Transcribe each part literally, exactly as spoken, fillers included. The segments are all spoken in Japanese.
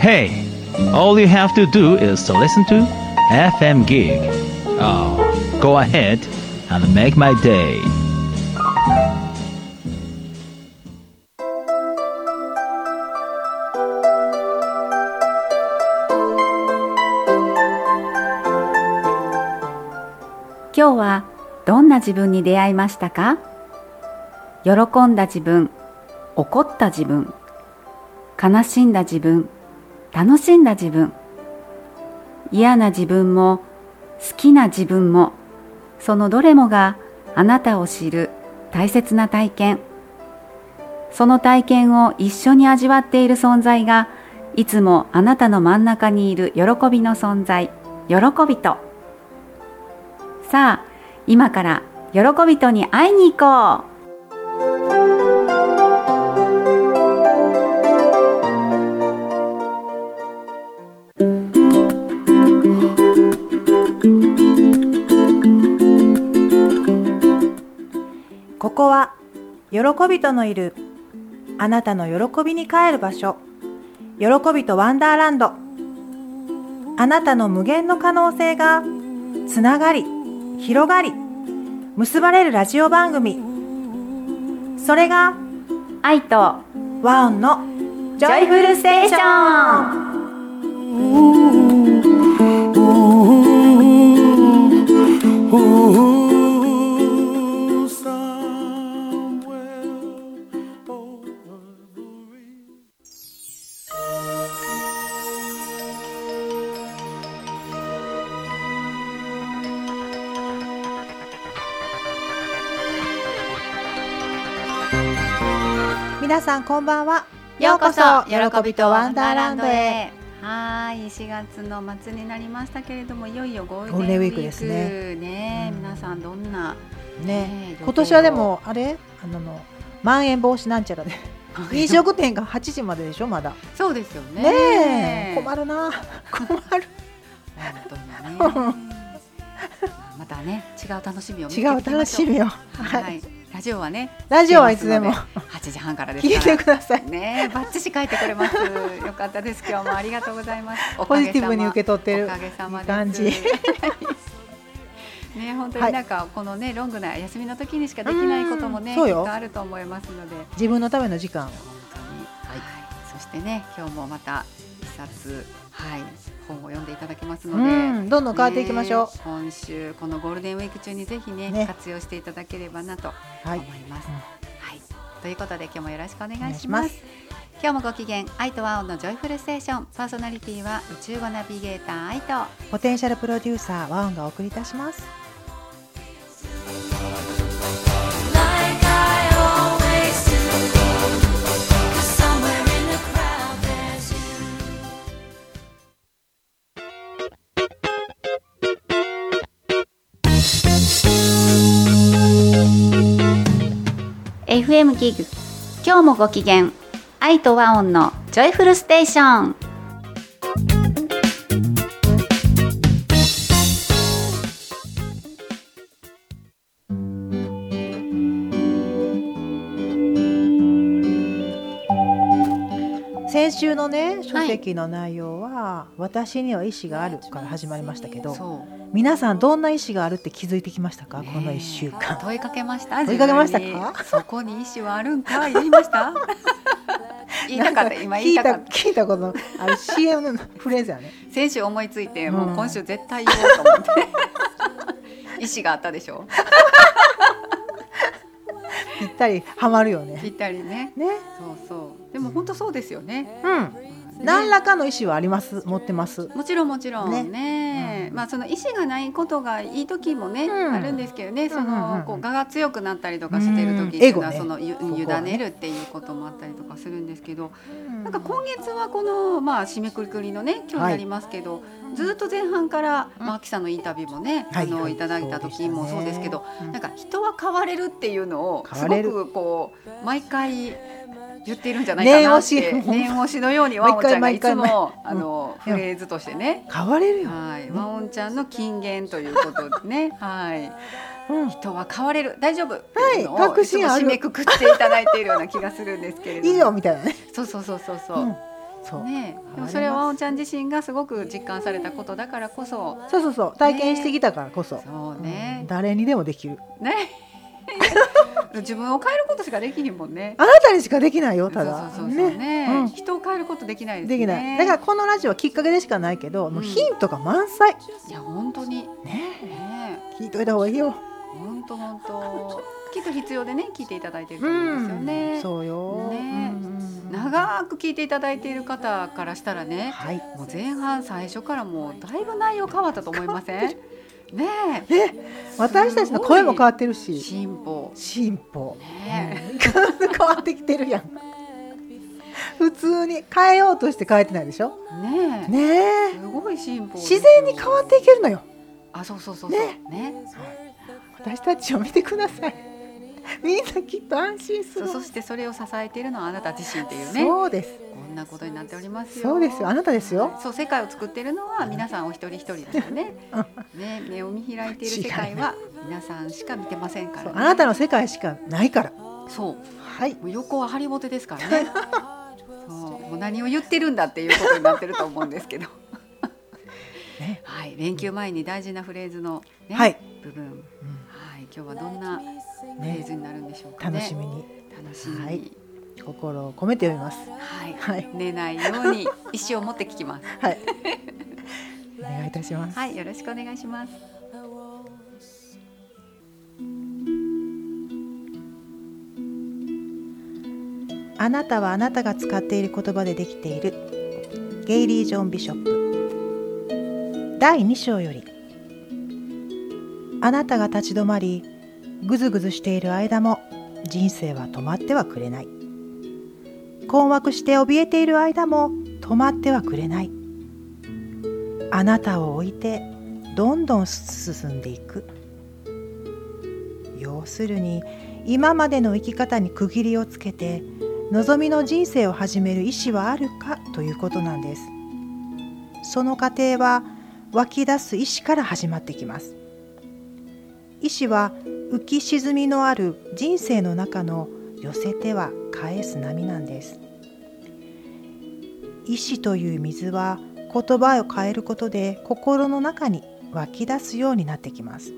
Hey, all you have to do is to listen to エフエム Gig. Oh, go ahead and make my day. 今日はどんな自分に出会いましたか？喜んだ自分、怒った自分、悲しんだ自分、楽しんだ自分、嫌な自分も好きな自分も、そのどれもがあなたを知る大切な体験。その体験を一緒に味わっている存在が、いつもあなたの真ん中にいる喜びの存在、喜びと。さあ、今から喜びとに会いに行こう。 ここは喜びとのいるあなたの喜びに帰る場所、喜びとワンダーランド。あなたの無限の可能性がつながり広がり結ばれるラジオ番組、それが愛とワオンのジョイフルステーション。皆さんこんばんは。 ようこそ喜びとワンダーランドへ。 はい、しがつの末になりましたけれども、いよいよゴールゴールデンウィークデンウィークですね。 ね、 うん皆さんどんな、 ねね、 今年はでもあれあののまん延防止なんちゃらで飲食店がはちじまででしょ、まだ。 そうですよね。 ねえ困るな困る本当にねまたね、違う楽しみを見つけて違ういきましょう。 楽しみを、 ははいい、ラジオはね、 ラジオはいつでもはちじはんからです聞いからてください。 ね、バッチシ書いてくれます。よかったです。今日もありがとうございます。おポかげさまジティブに受け取ってるおかげさまです。 いい感じね、本当になんかこのね、ロングな休みの時にしかできないこともね、きっうんそうよとあると思いますので、 自分のための時間を。 本当に、はい、そしてね、今日もまた一冊、はい、本を読んでいただきますので、 うんどんどん変わっていきましょう。 ね、今週このゴールデンウィーク中にぜひね、 ね活用していただければなとはい思います。 うんはい、ということで今日もよろしくお願いしお願いしま。 ますす。 今日もご機嫌、愛とワオンのジョイフルステーション、パーソナリティは宇宙語ナビゲーター愛と。 ポテンシャルプロデューサーワオンがお送りいたします。 エフエム ギグ、今日もご機嫌、愛とワオンのジョイフルステーション。 先週のね書籍の内容は、私には意思があるから始まりましたけど、 そう皆さんどんな意思があるって気づいてきましたか、 ねえ、 このいっしゅうかん。 問いかけました。 問いかけましたか。 自分にそこに意思はあるんか言いました言いたかった。今言いたかった。 聞いたことある シーエム のフレーズやね。 先週思いついて、 うんもう今週絶対言おうと思って意思があったでしょ。 ぴったりハマるよぴっね。 たりね。 ね、 そうそう。でも本当そうですよね。 うん、 ね、 何らかの意思はあります、持ってます。 もちろんもちろんね、 ね、うん、 まあその意思がないことがいい時もね、うん、あるんですけどね、その、うんうんうん、こう我が強くなったりとかしてる時っていうのは、うん、そのゆ、ね、委ねるっていうこともあったりとかするんですけど、うん、なんか今月はこのまあ締めくくりのね今日になりますけど、はい、ずっと前半から、まあ、アキさんのインタビューもね、うん、あの、はい、いただいた時もそうですけど、ね、なんか人は変われるっていうのをすごくこう毎回言っているんじゃないかなって、念押しのようにワオンちゃんがいつもあのフレーズとしてね、 変われるよ、 はい、ワオンちゃんの金言ということでね、はい、うん、人は変われる、大丈夫っていうのを、はい、いつも締めくくっていただいているような気がするんですけれども、 いいよみたいなね、 そうそうそうそうそう、うん、 そうね、でもそれはあおちゃん自身がすごく実感されたことだからこそ。 そうそうそう体験してきたからこそ、 ね、そうね、 うん、誰にでもできるね自分を変えることしかできひんもんね。 あなたにしかできないよただ。 そうそうそうそうね、ね、 うん、 人を変えることできないですね。 できない。だからこのラジオはきっかけでしかないけど、うん、もうヒントが満載。 いや本当にね、 ね、 聞いといた方がいいよ。 本当本当きっと必要でね聞いていただいていると思うんですよね、 うん、そうよ、 ね、うん、長く聞いていただいている方からしたらね、はい、もう前半最初からもうだいぶ内容変わったと思いません？ねえ、ね、 私たちの声も変わってるし、 進歩進歩、 ね、 うん、変わってきてるやん普通に変えようとして変えてないでしょ。ねえ、ねえ、すごい進歩、 自然に変わっていけるのよ。 あ、そうそうそうそう、ね、ね、 私たちを見てくださいみんなきっと安心する。 そ, そしてそれを支えているのはあなた自身っていうね。 そうです、 こんなことになっておりますよ。 そうですよ、あなたですよ。 そう、世界を作っているのは皆さんお一人一人ですよねね、目を見開いている世界は皆さんしか見てませんから、ね、 あなたの世界しかないから。 そう、 はい、 もう横はハリボテですからねそう、もう何を言ってるんだっていうことになってると思うんですけどね、はい、連休前に大事なフレーズの、ね、はい、部分、うん、はい、今日はどんなフレーズになるんでしょうかね。 楽しみに、 楽しみに、はい、 心を込めて読みます。 はい、はい、寝ないように意志を持って聞きますはいお願いいたします。 はい、よろしくお願いします。 あなたはあなたが使っている言葉でできている。ゲイリー・ジョン・ビショップだいに章より。あなたが立ち止まりぐずぐずしている間も人生は止まってはくれない。困惑して怯えている間も止まってはくれない。あなたを置いてどんどん進んでいく。要するに今までの生き方に区切りをつけて望みの人生を始める意思はあるかということなんです。その過程は湧き出す意思から始まってきます。意思は浮き沈みのある人生の中の寄せては返す波なんです。意思という水は言葉を変えることで心の中に湧き出すようになってきます。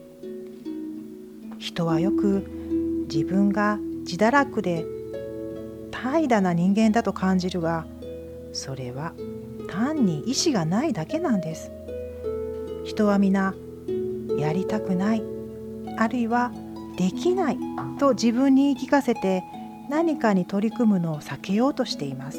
人はよく自分が自堕落で怠惰な人間だと感じるが、それは単に意志がないだけなんです。人は皆やりたくない、あるいはできないと自分に言い聞かせて何かに取り組むのを避けようとしています。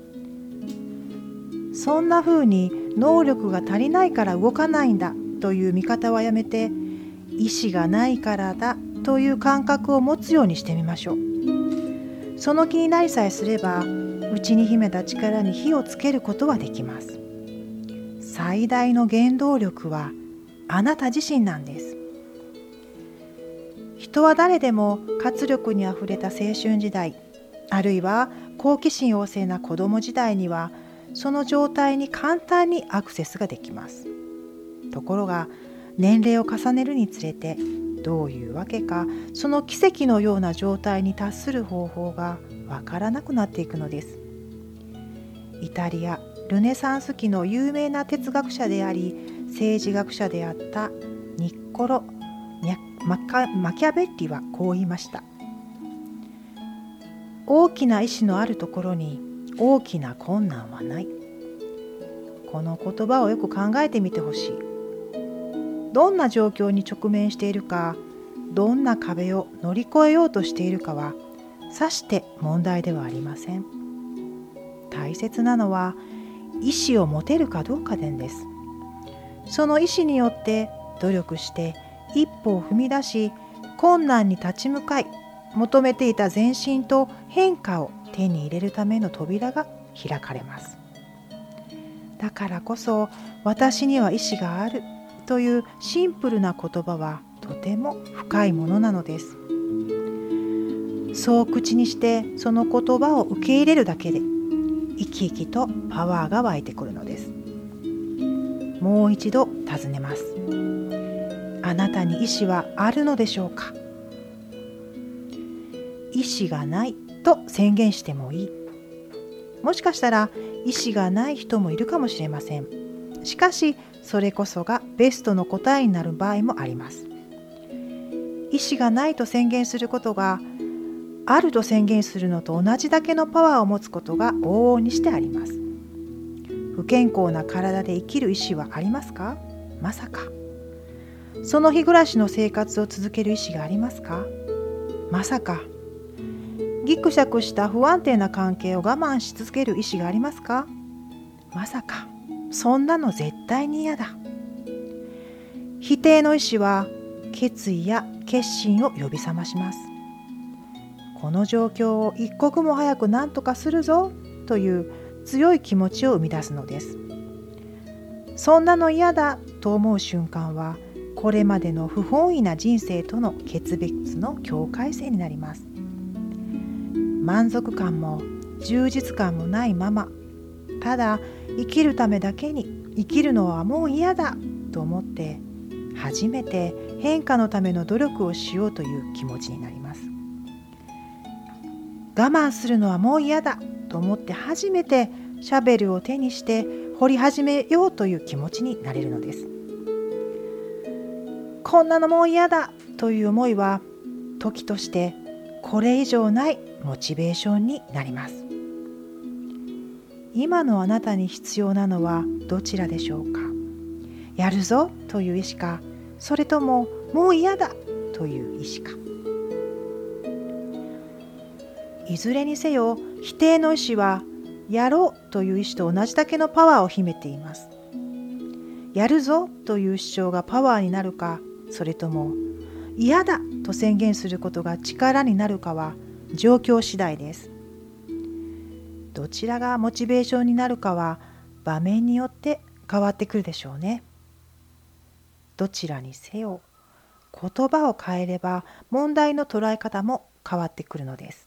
そんなふうに能力が足りないから動かないんだという見方はやめて、意志がないからだという感覚を持つようにしてみましょう。その気になりさえすれば、内に秘めた力に火をつけることはできます。最大の原動力はあなた自身なんです。人は誰でも活力にあふれた青春時代、あるいは好奇心旺盛な子供時代には、その状態に簡単にアクセスができます。ところが年齢を重ねるにつれて、どういうわけかその奇跡のような状態に達する方法がわからなくなっていくのです。イタリアルネサンス期の有名な哲学者であり政治学者であったニッコロ・マキャベッリはこう言いました。大きな意志のあるところに大きな困難はない。この言葉をよく考えてみてほしい。どんな状況に直面しているか、どんな壁を乗り越えようとしているかはさして問題ではありません。大切なのは意志を持てるかどうかなんです。その意志によって努力して一歩を踏み出し、困難に立ち向かい、求めていた前進と変化を手に入れるための扉が開かれます。だからこそ私には意志があるというシンプルな言葉はとても深いものなのです。そう口にしてその言葉を受け入れるだけで生き生きとパワーが湧いてくるのです。もう一度尋ねます。あなたに意志はあるのでしょうか。意志がないと宣言してもいい。 もしかしたら意思がない人もいるかもしれません。しかしそれこそがベストの答えになる場合もあります。意思がないと宣言することがあると宣言するのと同じだけのパワーを持つことが往々にしてあります。不健康な体で生きる意思はありますか？まさか。その日暮らしの生活を続ける意思がありますか？まさか。ぎくしゃくした不安定な関係を我慢し続ける意思がありますか？まさか。そんなの絶対に嫌だ。否定の意思は決意や決心を呼び覚まします。この状況を一刻も早く何とかするぞという強い気持ちを生み出すのです。そんなの嫌だと思う瞬間は、これまでの不本意な人生との決別の境界線になります。満足感も充実感もないまま、ただ生きるためだけに生きるのはもう嫌だと思って初めて変化のための努力をしようという気持ちになります。我慢するのはもう嫌だと思って初めてシャベルを手にして掘り始めようという気持ちになれるのです。こんなのもう嫌だという思いは時としてこれ以上ないモチベーションになります。今のあなたに必要なのはどちらでしょうか？やるぞという意志か、それとももう嫌だという意志か。いずれにせよ否定の意志はやろうという意志と同じだけのパワーを秘めています。やるぞという主張がパワーになるか、それとも嫌だと宣言することが力になるかは状況次第です。どちらがモチベーションになるかは場面によって変わってくるでしょうね。どちらにせよ言葉を変えれば問題の捉え方も変わってくるのです。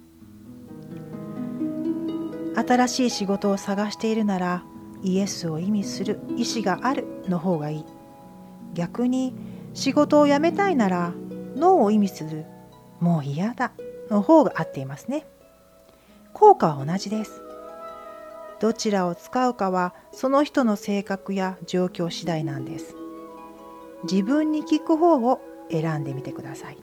新しい仕事を探しているならイエスを意味する意思があるの方がいい。逆に仕事を辞めたいならノーを意味するもう嫌だの方が合っていますね。効果は同じです。どちらを使うかはその人の性格や状況次第なんです。自分に聞く方を選んでみてください。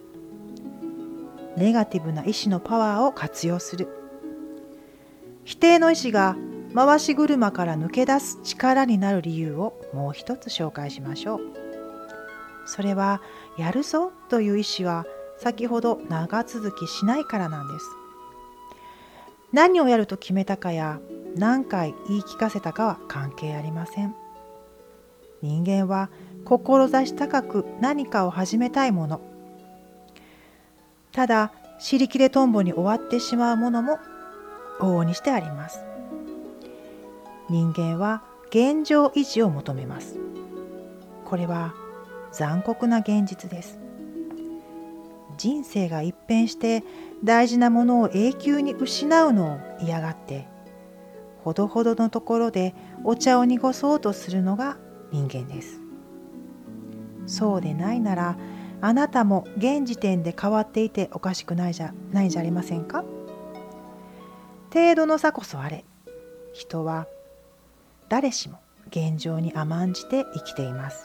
ネガティブな意志のパワーを活用する。否定の意志が回し車から抜け出す力になる理由をもう一つ紹介しましょう。それはやるぞという意志は先ほど長続きしないからなんです。何をやると決めたかや何回言い聞かせたかは関係ありません。人間は志高く何かを始めたいもの。ただ尻切れトンボに終わってしまうものも往々にしてあります。人間は現状維持を求めます。これは残酷な現実です。人生が一変して大事なものを永久に失うのを嫌がって、ほどほどのところでお茶を濁そうとするのが人間です。そうでないなら、あなたも現時点で変わっていておかしくないじゃないじゃありませんか。程度の差こそあれ。人は誰しも現状に甘んじて生きています。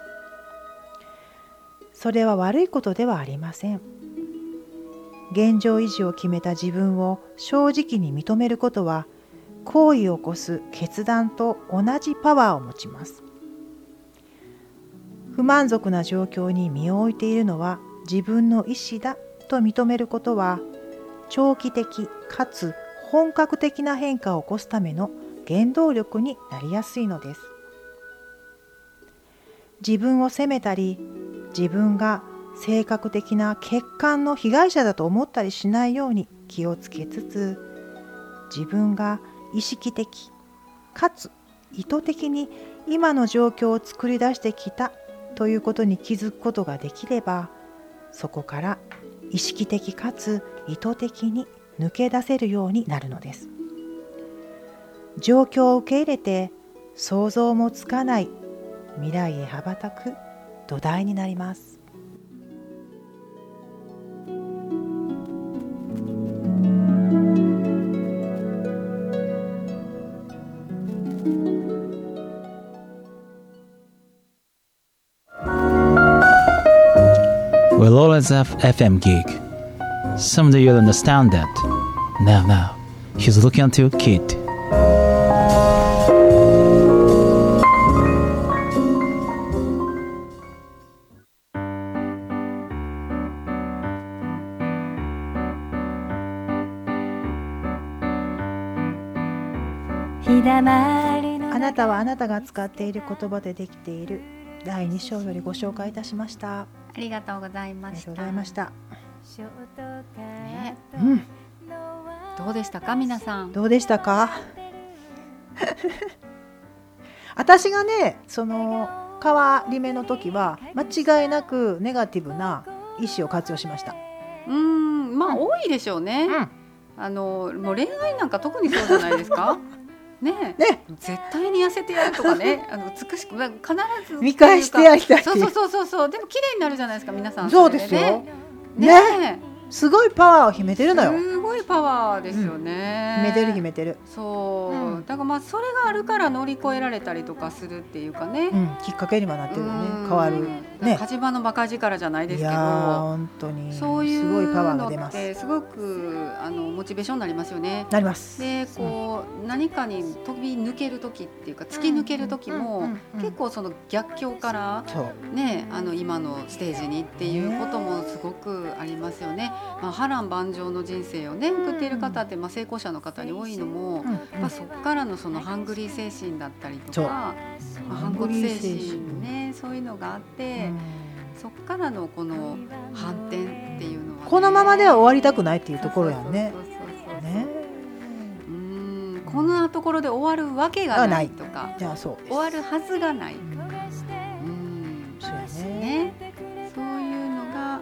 それは悪いことではありません。現状維持を決めた自分を正直に認めることは、行為を起こす決断と同じパワーを持ちます。不満足な状況に身を置いているのは自分の意思だと認めることは、長期的かつ本格的な変化を起こすための原動力になりやすいのです。自分を責めたり、自分が性格的な欠陥の被害者だと思ったりしないように気をつけつつ、自分が意識的かつ意図的に今の状況を作り出してきたということに気づくことができれば、そこから意識的かつ意図的に抜け出せるようになるのです。状況を受け入れて想像もつかない未来へ羽ばたく土台になります。 We'll always have F M gig. Someday you'll understand that. Now, now, he's looking at you, kid. あなたはあなたが使っている言葉でできているだいに章よりご紹介いたしました。 ありがとうございました。 ありがとうございました。 ね、 うん、 どうでしたか皆さん。 どうでしたか私がね、その変わり目の時は間違いなくネガティブな意思を活用しました。 うーん、まあ、うん、多いでしょうね、うん、あのもう恋愛なんか特にそうじゃないですかねえ、ね、絶対に痩せてやるとかね、あの美しく必ず見返してやりたい。 そうそうそうそうそう。でも綺麗になるじゃないですか皆さん。 そうですよ。ね、ねね、すごいパワーを秘めてるのよ。 すごいパワーですよね。 うん、秘めてる秘めてる。 そう、うん、だからまあそれがあるから乗り越えられたりとかするっていうかね。 うん、きっかけにはなってるよね。変わる。ね。 火事場のバカ力じゃないですけど。いや本当に。そういうすごいパワーが出ます。 すごくあのモチベーションになりますよね。 なります。 でこう、うん、何かに飛び抜ける時っていうか突き抜ける時も、うんうんうん、結構その逆境からね、あの今のステージにっていうこともすごくありますよね。まあ、波乱万丈の人生をね送っている方って、まあ、成功者の方に多いのも、うんうん、まあ、そこからのそのハングリー精神だったりとか、まあ、反骨精神ね、そういうのがあって、うん、そこからのこの反転っていうのは、ね、 このままでは終わりたくないっていうところやね。 こんなところで終わるわけがないとか、 じゃあそう終わるはずがないとか、 うん、うん、そうやね。 ね、そういうのが、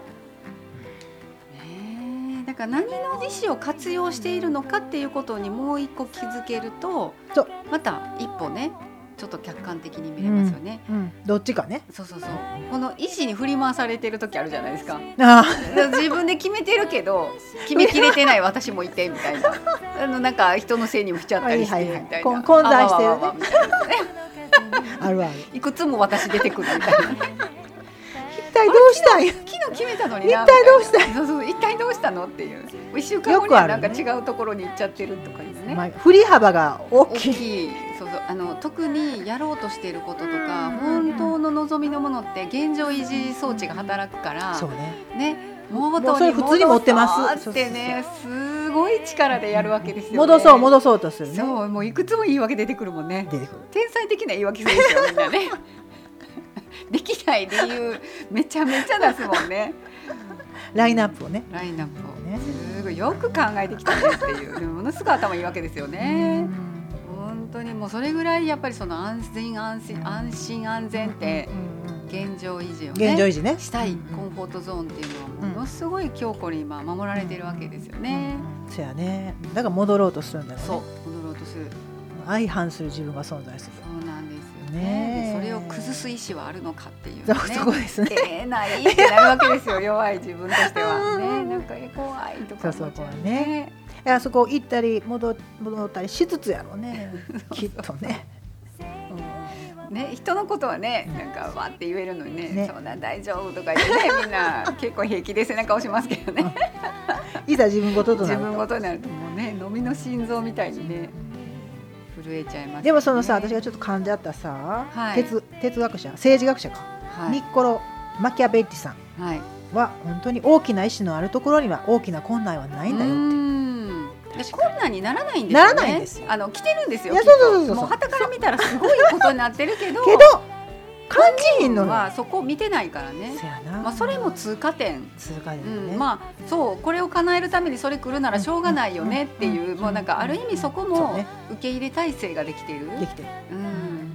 ね、だから何の意思を活用しているのかっていうことにもう一個気づけると、また一歩ねちょっと客観的に見れますよね、 うんうん、どっちかね。 そうそうそう。この意思に振り回されてる時あるじゃないですか。 あ自分で決めてるけど決めきれてない私もいてみたいなあのなんか人のせいにもしちゃったりしてみたいな、はいはいはい、 混在してるね。 あるある。いくつも私出てくるみたいな一体どうしたんや。 昨日決めたのにな。 一体どうしたん。 そうそう、一体どうしたのっていう。一週間後にはなんか違うところに行っちゃってるとかいうね。 まあ、振り幅が大きい。 大きい。そうそう、あの特にやろうとしていることとか、本当の望みのものって現状維持装置が働くから。 そうね。 ね。元に普通に持ってますってね、すごい力でやるわけですよね。 戻そう戻そうとするね。 そう、もういくつも言い訳出てくるもんね。 出てくる。 天才的な言い訳するんですよみんなね。できない理由めちゃめちゃ出すもんね。 ラインナップをね。 ラインナップをね。すごいよく考えてきたねっていう。でもものすごい頭いいわけですよね。本当にもうそれぐらいやっぱりその安心安心安心安全って現状維持をね、 現状維持ねしたいコンフォートゾーンっていうのはものすごい強固に今守られているわけですよね。 そうやね。だから戻ろうとするんだよね。 そう、戻ろうとする。 相反する自分が存在する。 そうなんですよね。それを崩す意思はあるのかっていうね。そこですね。 えー、ないってなるわけですよ。弱い自分としてはね。なんか怖いとか思っちゃうね。いや、そこ行ったり戻ったりしつつやろうね。きっとね。 ね、人のことはね、なんかわって言えるのにね、ね、そんな大丈夫とか言ってね、みんな結構平気で背中押しますけどね。 いざ自分ごととなると、 自分ごとになるともうね、飲みの心臓みたいにね、震えちゃいます、ね。 でもそのさ、私がちょっと噛んじゃったさ、はい、哲, 哲学者、政治学者か、はい、ニッコロ・マキャベッリさんは、はい、本当に大きな意志のあるところには大きな困難はないんだよって。 困難にならないんですよね。ならないんですよ。あの来てるんですよ。いや、 そうそうそうそう。 もう傍から見たらすごいことになってるけど、 けど肝心のはそこを見てないからね。そやな。まあそれも通過点。 通過点ね。 うん、まあそう、これを叶えるためにそれ来るならしょうがないよねっていう、もうなんかある意味そこも受け入れ体制ができている。 できてる。 うん。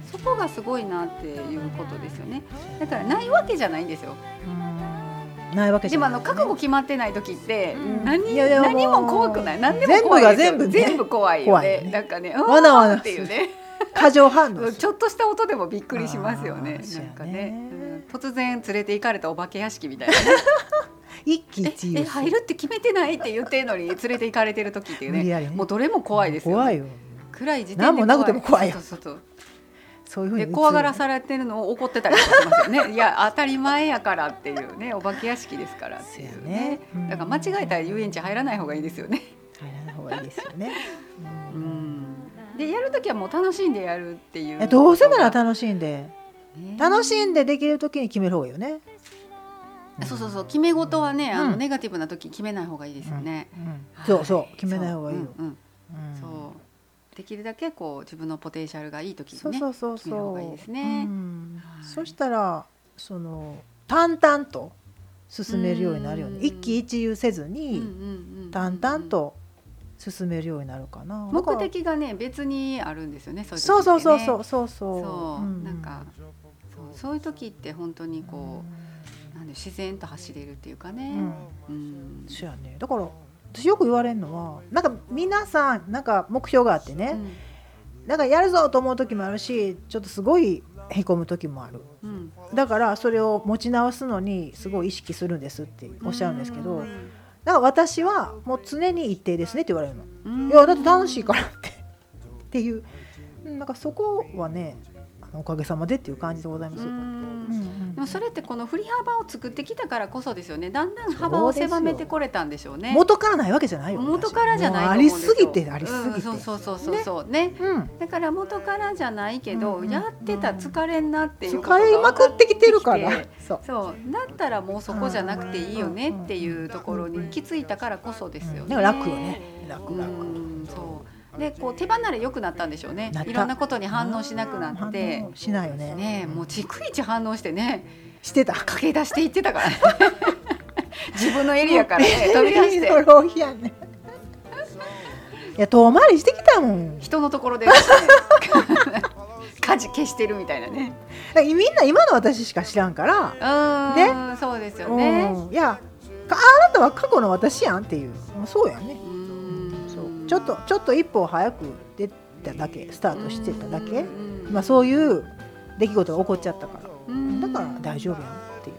そこがすごいなっていうことですよね。だからないわけじゃないんですよ。 ないわけじゃない、 ね、でもあの覚悟決まってない時って、うん、何, 何も怖くない。何でも怖いですよ。全部が全部、ね、全部怖いよね。よね、なんかね、 わなわなっていうね。 過剰反応。 ちょっとした音でもびっくりしますよね。なんかね、うん、突然連れて行かれたお化け屋敷みたいな、ね。 一気一憂。 え、入るって決めてないって言ってるのに連れて行かれてる時っていうね、もうどれも怖いですよ、ね。 怖いよ。 暗い時点で怖い。 何もなくても怖いよ。 そうそうそう。 そういうふうにで怖がらされてるのを怒ってたりしますよね。いや当たり前やからっていうね、お化け屋敷ですからっていうね。 うん、 だから間違えたら遊園地入らない方がいいですよね。 入らない方がいいですよね。 うん、でやるときはもう楽しんでやるっていう。 どうせなら楽しんで、ね、楽しんでできるときに決める方がいいよね。 そうそうそう、決め事はね、あのネガティブなとき決めない方がいいですよね。 うんうん、そうそう決めない方がいいよ。 そう、うんうんうん、そうできるだけこう自分のポテンシャルがいいときにね、 そうそうそうそう、 決める方がいいですね。うん、 はい、そしたらその淡々と進めるようになるよね。一喜一憂せずに淡々と進めるようになるかな。 目的がね別にあるんですよね。そういう時ってね。 そうそうそうそうそうそう、うん、なんかそう、そういう時って本当にこう、うん、なんで自然と走れるっていうかね。うん、うん、 そうやね。だから私よく言われるのは、なんか皆さんなんか目標があってね、うん、なんかやるぞと思う時もあるし、ちょっとすごいへこむ時もある、うん、だからそれを持ち直すのにすごい意識するんですっておっしゃるんですけど、うん、なんか私はもう常に一定ですねって言われるの、うん、いやだって楽しいからってっていう、なんかそこはね、あのおかげさまでっていう感じでございます。うん、うん、 でもそれってこの振り幅を作ってきたからこそですよね。だんだん幅を狭めてこれたんでしょうね。 元からないわけじゃないよ。 元からじゃないと思うんですよ。 ありすぎてありすぎて、うん、 そうそうそうそうそうね、ね、うん、だから元からじゃないけど、うん、やってた疲れんなっていうことが疲れまくってきてるからそうそうだったらもうそこじゃなくていいよねっていうところに行き着いたからこそですよね。 うん、だから楽よね。楽楽、 うん、そうでこう手離れ良くなったんでしょうね。いろんなことに反応しなくなってしないよね。 ね、もう逐一反応してねしてた駆け出していってたからね自分のエリアから、ね、飛び出していや、ね、いや遠回りしてきたもん。 人のところで、ね、火事消してるみたいなね。 みんな今の私しか知らんからね。そうですよね。 いやあなたは過去の私やんっていう、そうやね。そうちょっとちょっと一歩早く出ただけ、スタートしてただけ、まあ、そういう出来事が起こっちゃったから、だから大丈夫やんっていう。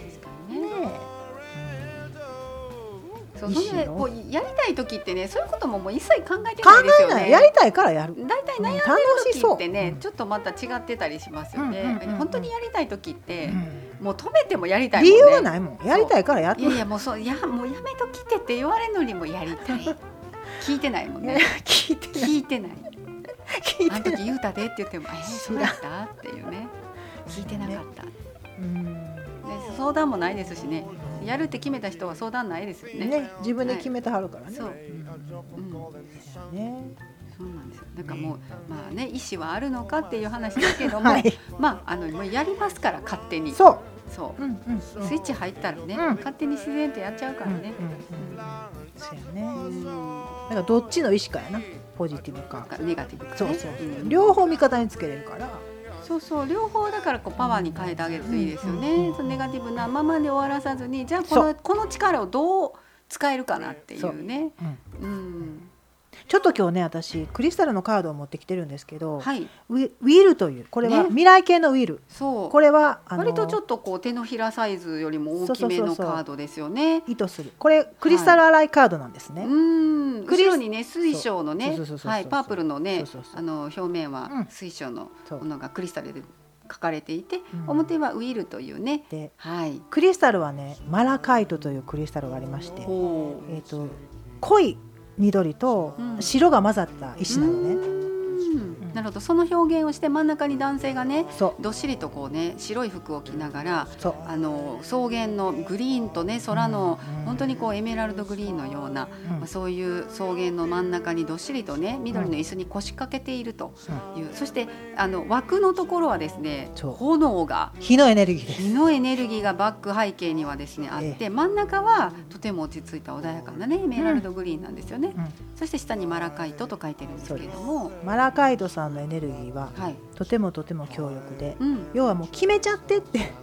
そう、それでこうやりたい時ってね、そういうことももう一切考えてないですよね。 考えない、やりたいからやる。 だいたい悩んでる時ってね、うん、ちょっとまた違ってたりしますよね。うんうんうんうん、本当にやりたい時って、うん、もう止めてもやりたいもんね。 理由がないもん。やりたいからやって。 いやいやもうそう、いやもうやめときてって言われるのにもやりたい。聞いてないもんね。 聞いてない。 聞いてない。聞いてない。あの時言うたでって言っても、えー、そうだったっていうね。聞いてなかった。ね、うんで相談もないですしね。やるって決めた人は相談ないですよね。 ね、自分で決めてはるからね。 はい、そう、うんうんね、そうなんですよ。だからもうまあね、意思はあるのかっていう話だけども、はい、まああのもうやりますから勝手に。 そう。 そう、うんうん、スイッチ入ったらね、うん、勝手に自然とやっちゃうからね。うんうんうん、 そうやね。うん、だからどっちの意思かやな。ポジティブかネガティブか、ね。 そうそう、うん、両方味方につけれるから。 そうそう、両方だからこうパワーに変えてあげるといいですよね。うんうん、そのネガティブなままで終わらさずに、じゃあこのこの力をどう使えるかなっていうね。う、うんうん、 ちょっと今日ね、私クリスタルのカードを持ってきてるんですけど、 はい、 ウィ、ウィルというこれは未来系のウィル、ね、 そうこれはあの割とちょっとこう手のひらサイズよりも大きめのカードですよね。 意図するこれクリスタルアライカードなんですね。はい、 うん後ろにね水晶のねパープルのねあの表面は水晶のものがクリスタルで書かれていて、うん、表はウィルというねで、はい、 クリスタルはねマラカイトというクリスタルがありまして、えーと、濃い緑と白が混ざった石なのね。うんうん、なるほど。その表現をして真ん中に男性がねどっしりとこうね白い服を着ながらあの草原のグリーンとね空の、うん、本当にこうエメラルドグリーンのような、うんまあ、そういう草原の真ん中にどっしりとね緑の椅子に腰掛けているという、うん、そしてあの枠のところはですね炎が火のエネルギーです。 火のエネルギーがバック背景にはですねあって、ええ、真ん中はとても落ち着いた穏やかなねエメラルドグリーンなんですよね。うん、そして下にマラカイトと書いてるんですけれども、 マラカイトさんのエネルギーは、はい、とてもとても強力で、うん、要はもう決めちゃってってへ、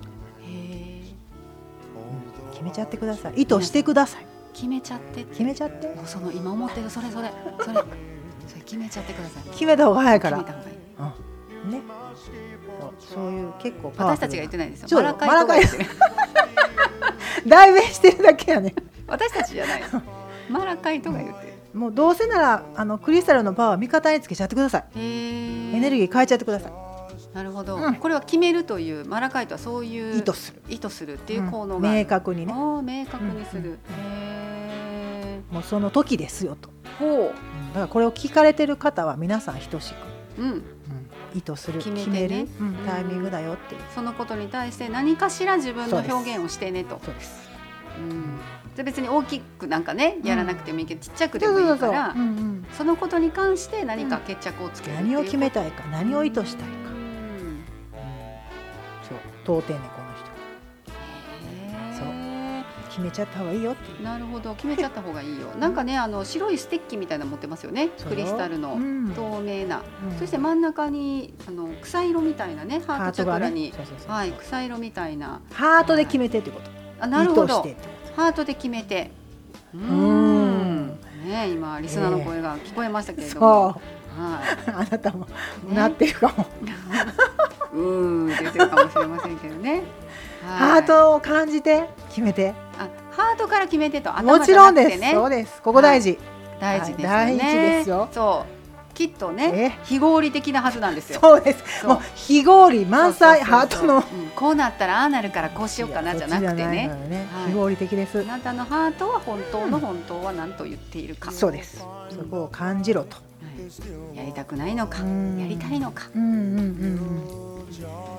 うん、決めちゃってください。意図してください。 決めちゃって決めちゃってもうその今思ってるそれそれそれそれ決めちゃってください。 決めた方が早いから決めた方がいい、 うんね、そう、そういう結構パワフルな私たちが言ってないですよ。マラカイトが言ってる代弁してるだけやね私たちじゃないマラカイトが言ってるもうどうせならあのクリスタルのパワー味方につけちゃってください。 へエネルギー変えちゃってください。 なるほど、 うん、 これは決めるというマラカイトはそういう意図する意図するっていう効能がある、 うん、明確にね。 明確にする、うんうん、 へもうその時ですよと。 ほう、うん、 だからこれを聞かれてる方は皆さん等しく、うんうん、意図する決めて、 ね、決める、 うん、 タイミングだよっていう、 そのことに対して何かしら自分の表現をしてねと。 そうです。 うんで別に大きくなんかねやらなくてもいいけど、うん、ちっちゃくてもいいからそのことに関して何か決着をつける、うん、 何を決めたいか何を意図したいか、うんうん、そう問うてんねこの人。そう決めちゃった方がいいよっていう。 なるほど決めちゃった方がいいよなんかねあの白いステッキみたいなの持ってますよねクリスタルの、うん、透明な、うん、そして真ん中にあの草色みたいなねハートチャクラに、ね、そうそうそうそう、はい、草色みたいなハートで決めてってこと、はい、 あなるほどハートで決めてうーん、ね、今リスナーの声が聞こえましたけれども、えーはい、 あなたも、ね、なってるかもうーん出てるかもしれませんけどね、 はい、ハートを感じて決めてあハートから決めてと頭もちろんです。そうですここ大事、 はい、大事ですよね、 はい、大事ですよ。 そうきっとね非合理的なはずなんですよ。 そうです。もう非合理満載ハートの、うん、 こうなったらああなるからこうしようかなじゃなくて ね, ね、 はい、非合理的です。 あなたのハートは本当の本当は何と言っているか、 うん、そうです。そこを感じろと、はい、 やりたくないのかやりたいのか、 うんうんうんうん、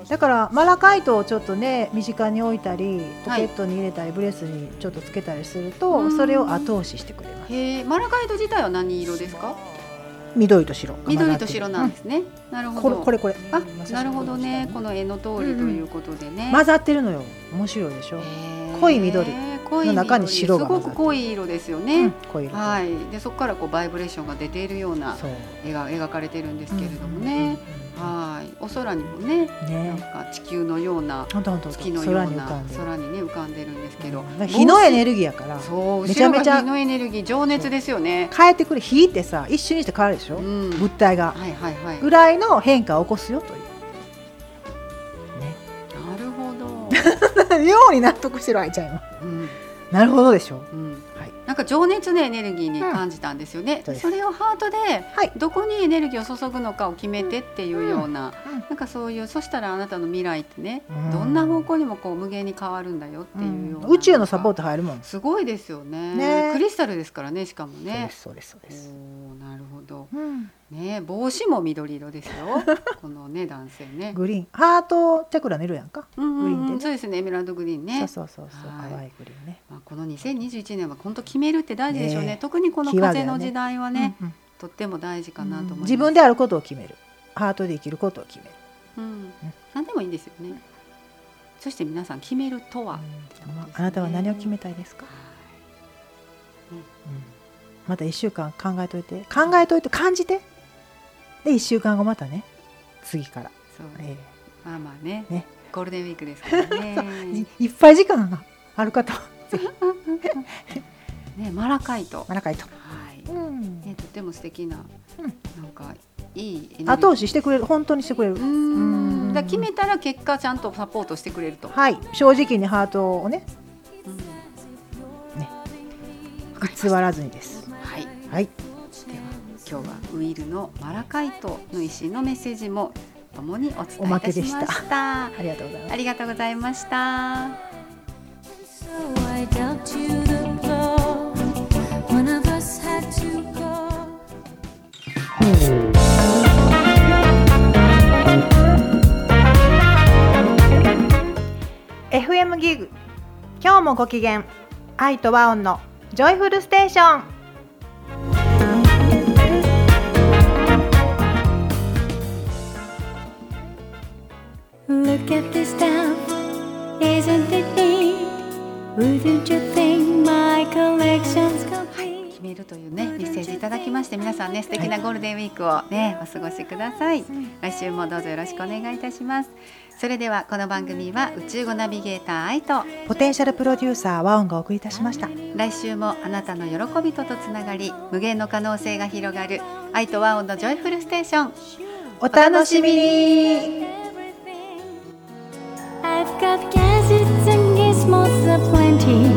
だからマラカイトをちょっとね身近に置いたりポケットに入れたり、はい、ブレスにちょっとつけたりするとそれを後押ししてくれます。 へマラカイト自体は何色ですか？ 緑と白緑と白なんですね、うん、なるほどこれこれこれあなるほどねこの絵の通りということでね、 うんうん、混ざってるのよ面白いでしょ。濃い緑の中に白が混ざってるすごく濃い色ですよね、うん、 濃い色、 はい、でそこからこうバイブレーションが出ているような絵が描かれてるんですけれどもね、うんうんうん、はいお空にも ね, ねなんか地球のような月のような空にね浮かんでるんですけど、 うん、火のエネルギーやからそうめちゃめちゃ火のエネルギー情熱ですよね。 変えてくる火ってさ一瞬にして変わるでしょ、うん、物体が、はいはいはい、ぐらいの変化を起こすよという、 ね、なるほど妙に納得してるあいちゃん今、うん、なるほどでしょ、うんはい、 なんか情熱のエネルギーに感じたんですよね、うん、それをハートでどこにエネルギーを注ぐのかを決めてっていうような、うんうん、なんかそういうそしたらあなたの未来ってね、うん、どんな方向にもこう無限に変わるんだよっていうような、 うん、宇宙のサポート入るもんすごいですよ ね, ねクリスタルですからねしかもねそうですそうですそうです。 おなるほど、うんね、帽子も緑色ですよこのね男性ねグリーンハートチャクラの色やんか、 うんうんうん、 グリーンで、ね、 そうですねエメラルドグリーンねそうそうそうそう、はい、淡いグリーンね、 まあ、このにせんにじゅういちねんは本当決めるって大事でしょう ね, ね特にこの風の時代は ね, ね、うんうん、とっても大事かなと思います、うん、 自分であることを決めるハートで生きることを決める、 うんうん、何でもいいんですよね。そして皆さん決めるとは、うんね、あなたは何を決めたいですか、うんうん、またいっしゅうかん考えといて考えといて感じてでいっしゅうかんごまたね次からそう、えー、まあまあ ね, ねゴールデンウィークですからねいっぱい時間がある方はぜひねマラカイトマラカイト、 はいうんね、とても素敵な、うん、なんかいいエネルギー後押ししてくれる本当にしてくれる。うーんだ決めたら結果ちゃんとサポートしてくれると、 はい正直にハートをね、うん、ね偽らずにです。 はい、 はい、では今日はウイルのマラカイトの石のメッセージもともにお伝えいたしました。 おまけでした。ありがとうございます。 ありがとうございました。 エフエム ギグ今日もご機嫌愛と和音のジョイフルステーション。 Look at this stuff, isn't it neat? Wouldn't you think my collection's complete? 決めるというねメッセージいただきまして、皆さんね素敵なゴールデンウィークをねお過ごしください。来週もどうぞよろしくお願いいたします。それではこの番組は宇宙語ナビゲーター愛とポテンシャルプロデューサー和音がお送りいたしました。 来週もあなたの喜びととつながり無限の可能性が広がる愛と和音のジョイフルステーション、 お楽しみに。 I've got gadgets and gizmos aplenty